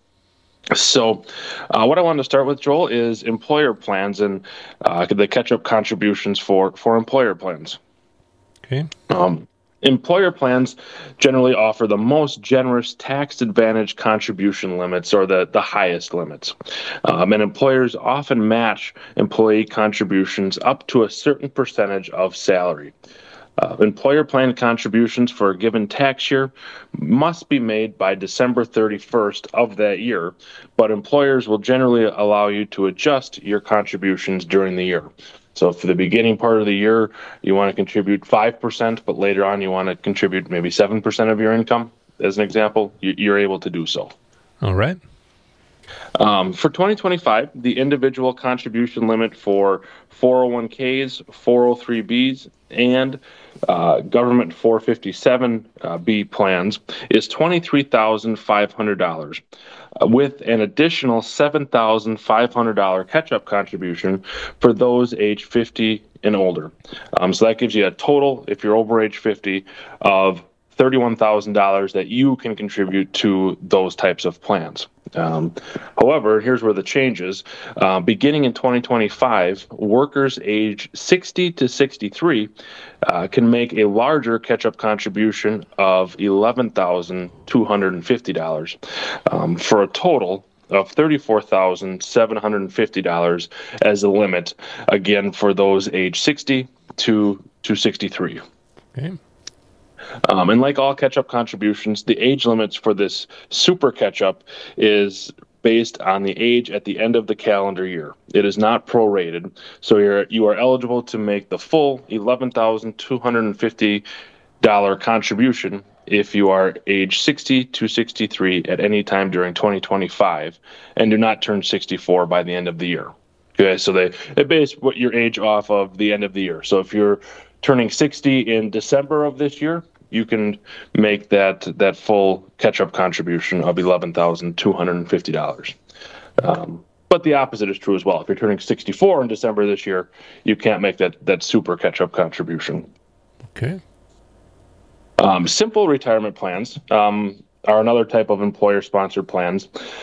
So what I wanted to start with, Joel, is employer plans and the catch-up contributions for employer plans. Okay. Employer plans generally offer the most generous tax advantage contribution limits, or the highest limits. And employers often match employee contributions up to a certain percentage of salary. Employer plan contributions for a given tax year must be made by December 31st of that year, but employers will generally allow you to adjust your contributions during the year. So for the beginning part of the year, you want to contribute 5%, but later on you want to contribute maybe 7% of your income, as an example, you're able to do so. All right. For 2025, the individual contribution limit for 401ks, 403bs, and government 457B plans is $23,500, with an additional $7,500 catch-up contribution for those age 50 and older. So that gives you a total, if you're over age 50, of $31,000 that you can contribute to those types of plans. However, here's where the change is. Beginning in 2025, workers age 60 to 63 can make a larger catch-up contribution of $11,250 for a total of $34,750 as a limit, again, for those age 60 to 63. Okay. And like all catch-up contributions, the age limits for this super catch-up is based on the age at the end of the calendar year. It is not prorated, so you are eligible to make the full $11,250 contribution if you are age 60 to 63 at any time during 2025 and do not turn 64 by the end of the year. Okay, so they base what your age off of the end of the year. So if you're turning 60 in December of this year, you can make that full catch-up contribution of $11,250. But the opposite is true as well. If you're turning 64 in December this year, you can't make that super catch-up contribution. Okay. Simple retirement plans are another type of employer-sponsored plan,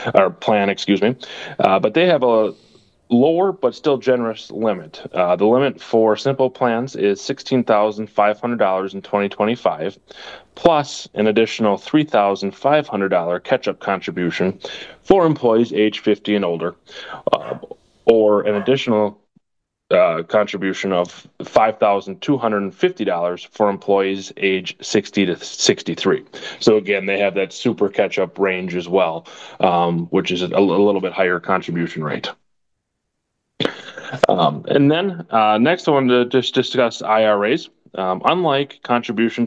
but they have a lower but still generous limit. The limit for simple plans is $16,500 in 2025, plus an additional $3,500 catch-up contribution for employees age 50 and older, or an additional contribution of $5,250 for employees age 60 to 63. So again, they have that super catch-up range as well, which is a little bit higher contribution rate. And then next, I wanted to just discuss IRAs. Unlike contributions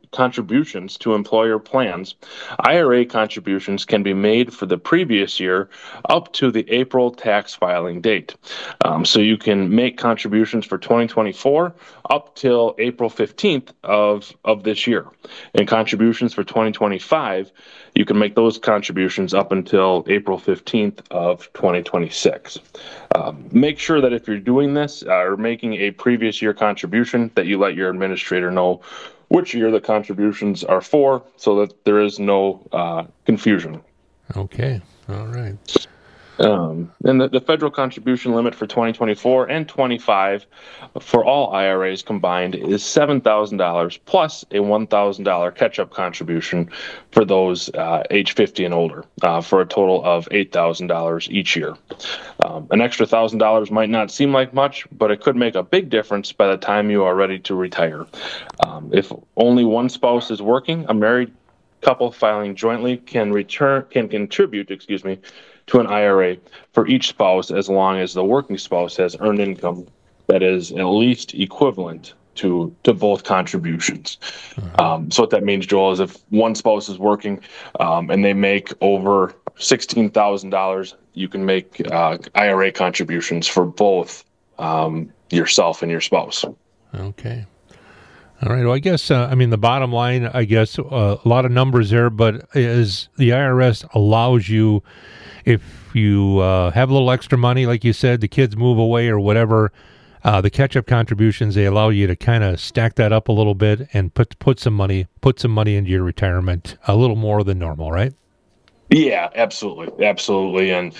to employer plans, IRA contributions can be made for the previous year up to the April tax filing date. So you can make contributions for 2024 up till April 15th of this year. And contributions for 2025, you can make those contributions up until April 15th of 2026. Make sure that if you're doing this or making a previous year contribution, that you let your administrator know which year the contributions are for, so that there is no confusion. Okay. All right. And the federal contribution limit for 2024 and 25 for all IRAs combined is $7,000 plus a $1,000 catch-up contribution for those age 50 and older, for a total of $8,000 each year. An extra $1,000 might not seem like much, but it could make a big difference by the time you are ready to retire. If only one spouse is working, a married couple filing jointly can contribute, to an IRA for each spouse, as long as the working spouse has earned income that is at least equivalent to both contributions. So what that means, Joel, is if one spouse is working and they make over $16,000, you can make IRA contributions for both yourself and your spouse. Okay. All right. Well, I guess, the bottom line, a lot of numbers there, but is the IRS allows you, if you have a little extra money, like you said, the kids move away or whatever, the catch-up contributions, they allow you to kind of stack that up a little bit and put some money into your retirement, a little more than normal, right? Yeah, absolutely. And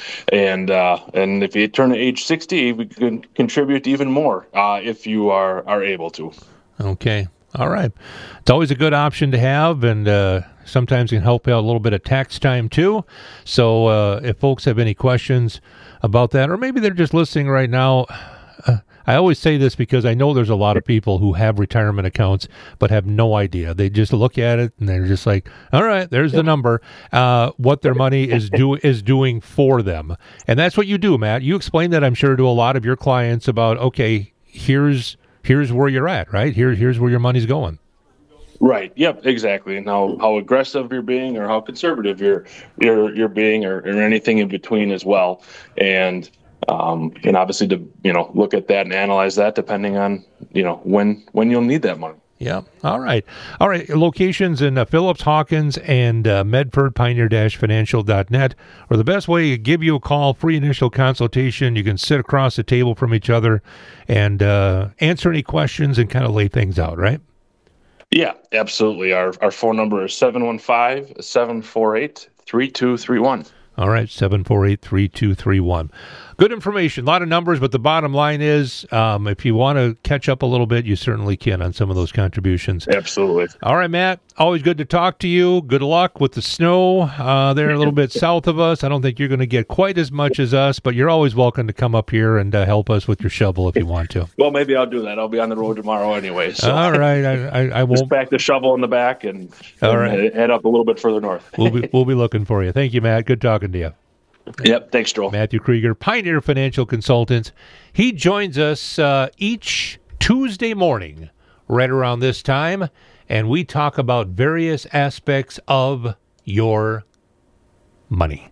if you turn to age 60, we can contribute even more if you are able to. Okay. All right. It's always a good option to have, and sometimes can help out a little bit of tax time too. So if folks have any questions about that, or maybe they're just listening right now, I always say this because I know there's a lot of people who have retirement accounts but have no idea. They just look at it and they're just like, all right, there's the number, what their money is doing for them. And that's what you do, Matt. You explain that, I'm sure, to a lot of your clients about, okay, here's where you're at, right? Here's where your money's going. Right. Yep. Exactly. And how aggressive you're being, or how conservative you're being, or anything in between as well. And obviously to look at that and analyze that depending on when you'll need that money. Yeah. All right. Locations in Phillips, Hawkins, and Medford, pioneer-financial.net are the best way to give you a call, free initial consultation. You can sit across the table from each other and answer any questions and kind of lay things out, right? Yeah, absolutely. Our phone number is 715-748-3231. All right, 748-3231. Good information, a lot of numbers, but the bottom line is, if you want to catch up a little bit, you certainly can on some of those contributions. Absolutely. All right, Matt, always good to talk to you. Good luck with the snow there a little bit south of us. I don't think you're going to get quite as much as us, but you're always welcome to come up here and help us with your shovel if you want to. Well, maybe I'll do that. I'll be on the road tomorrow anyway. So all right, I won't. Just pack the shovel in the back and head up a little bit further north. We'll be looking for you. Thank you, Matt. Good talking to you. Yep. Thanks, Joel. Matthew Krieger, Pioneer Financial Consultants. He joins us each Tuesday morning right around this time, and we talk about various aspects of your money.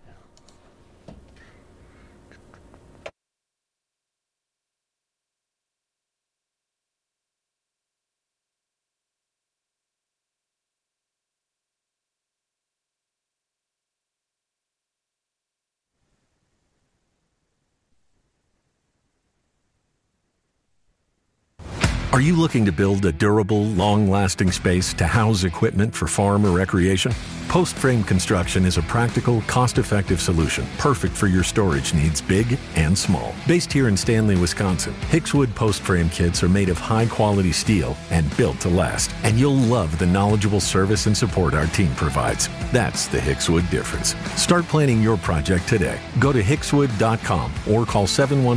Are you looking to build a durable, long-lasting space to house equipment for farm or recreation? Post Frame Construction is a practical, cost-effective solution, perfect for your storage needs, big and small. Based here in Stanley, Wisconsin, Hickswood Post Frame kits are made of high-quality steel and built to last. And you'll love the knowledgeable service and support our team provides. That's the Hickswood difference. Start planning your project today. Go to hickswood.com or call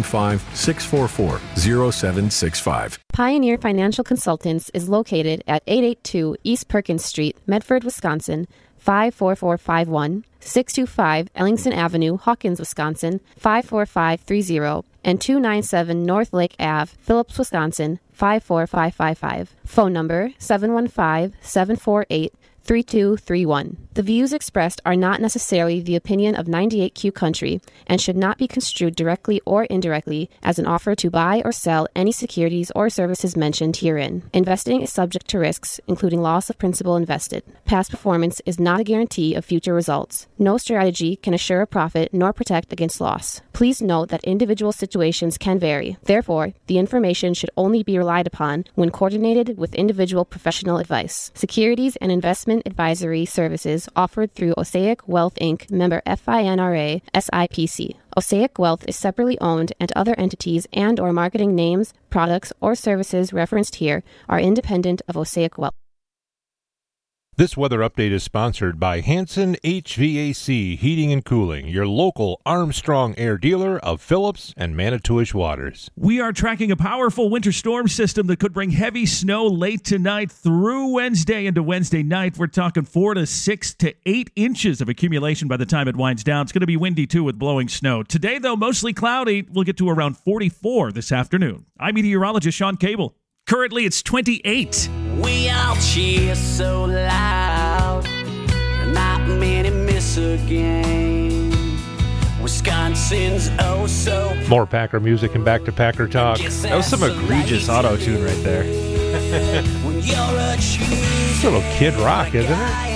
715-644-0765. Pioneer Financial Consultants is located at 882 East Perkins Street, Medford, Wisconsin, 54451, 625 Ellingson Avenue, Hawkins, Wisconsin, 54530, and 297 North Lake Ave, Phillips, Wisconsin, 54555. Phone number 715-748-3231. The views expressed are not necessarily the opinion of 98Q Country and should not be construed directly or indirectly as an offer to buy or sell any securities or services mentioned herein. Investing is subject to risks, including loss of principal invested. Past performance is not a guarantee of future results. No strategy can assure a profit nor protect against loss. Please note that individual situations can vary. Therefore, the information should only be relied upon when coordinated with individual professional advice. Securities and investment advisory services offered through Osaic Wealth Inc., member FINRA, SIPC. Osaic Wealth is separately owned, and other entities and or marketing names, products, or services referenced here are independent of Osaic Wealth. This weather update is sponsored by Hanson HVAC Heating and Cooling, your local Armstrong Air dealer of Phillips and Manitowish Waters. We are tracking a powerful winter storm system that could bring heavy snow late tonight through Wednesday into Wednesday night. We're talking 4 to 6 to 8 inches of accumulation by the time it winds down. It's going to be windy, too, with blowing snow. Today, though, mostly cloudy. We'll get to around 44 this afternoon. I'm meteorologist Sean Cable. Currently, it's 28. We all cheer so loud, not many miss a game. Wisconsin's oh so. More Packer music and back to Packer talk. That was some egregious auto-tune right there. When you're a It's a little Kid Rock, isn't it?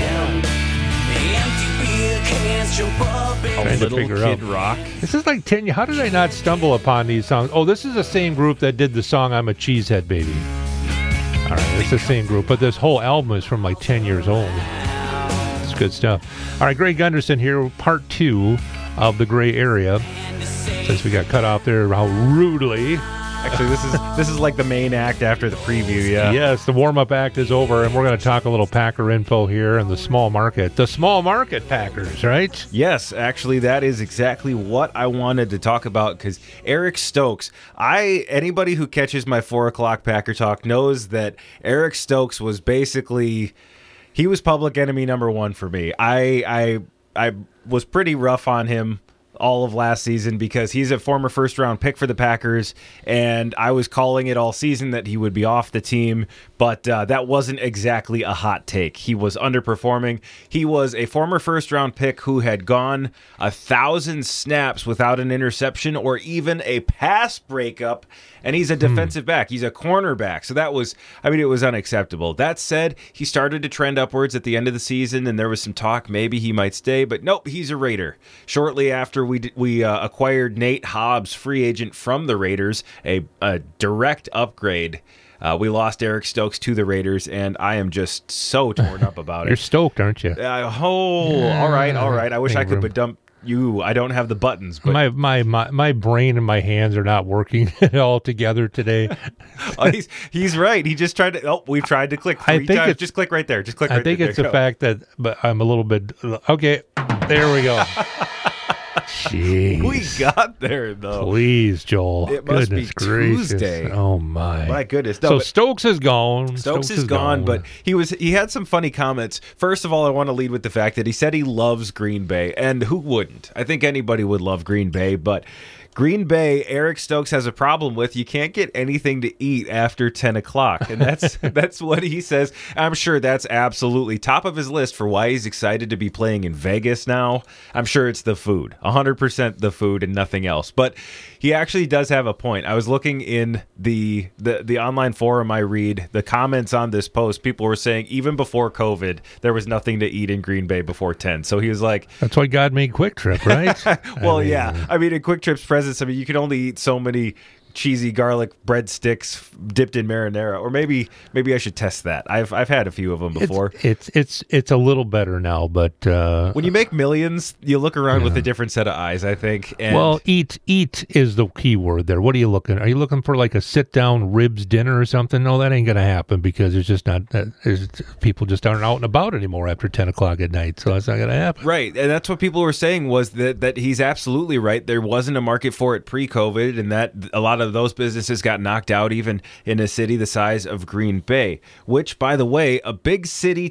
Trying to figure out. Kid Rock. This is like 10 years. How did I not stumble upon these songs? Oh, this is the same group that did the song I'm a Cheesehead Baby. All right, it's the same group, but this whole album is from like 10 years old. It's good stuff. All right, Greg Gunderson here, part 2 of the Gray Area. Since we got cut off there how rudely. Actually, this is like the main act after the preview, yeah. Yes, the warm-up act is over, and we're going to talk a little Packer info here and the small market. The small market Packers, right? Yes, actually, that is exactly what I wanted to talk about, because Eric Stokes, anybody who catches my 4 o'clock Packer Talk knows that Eric Stokes was basically, he was public enemy number 1 for me. I was pretty rough on him all of last season because he's a former first-round pick for the Packers, and I was calling it all season that he would be off the team, but that wasn't exactly a hot take. He was underperforming. He was a former first-round pick who had gone 1,000 snaps without an interception or even a pass breakup, and he's a defensive back. He's a cornerback, so that was, it was unacceptable. That said, he started to trend upwards at the end of the season, and there was some talk maybe he might stay, but nope, he's a Raider. Shortly after we acquired Nate Hobbs, free agent from the Raiders, a direct upgrade. We lost Eric Stokes to the Raiders, and I am just so torn up about it. You're stoked, aren't you? All right. I wish I could dump you. I don't have the buttons. But my brain and my hands are not working all together today. He's right. He just tried to. Oh, we've tried to click 3 times. Just click right there. Just click. I think it's the fact that, but I'm a little bit. Okay, there we go. Jeez. We got there, though. Please, Joel. It must goodness be gracious. Tuesday. Oh, my. My goodness. No, So Stokes is gone. Stokes is gone, but he had some funny comments. First of all, I want to lead with the fact that he said he loves Green Bay, and who wouldn't? I think anybody would love Green Bay, but Green Bay, Eric Stokes has a problem with. You can't get anything to eat after 10 o'clock, and that's what he says. I'm sure that's absolutely top of his list for why he's excited to be playing in Vegas now. I'm sure it's the food, 100% the food and nothing else. But he actually does have a point. I was looking in the online forum I read, the comments on this post, people were saying even before COVID, there was nothing to eat in Green Bay before 10. So he was like... That's why God made Quick Trip, right? Well, yeah. In Quick Trip's presence, you can only eat so many cheesy garlic breadsticks dipped in marinara, or maybe I should test that. I've had a few of them before. It's a little better now, but when you make millions, you look around with a different set of eyes, I think. And well, eat is the key word there. What are you looking? Are you looking for like a sit down ribs dinner or something? No, that ain't gonna happen because it's just not. People just aren't out and about anymore after 10 o'clock at night, so that's not gonna happen. Right, and that's what people were saying was that he's absolutely right. There wasn't a market for it pre-COVID, and that a lot of those businesses got knocked out even in a city the size of Green Bay, which, by the way, a big city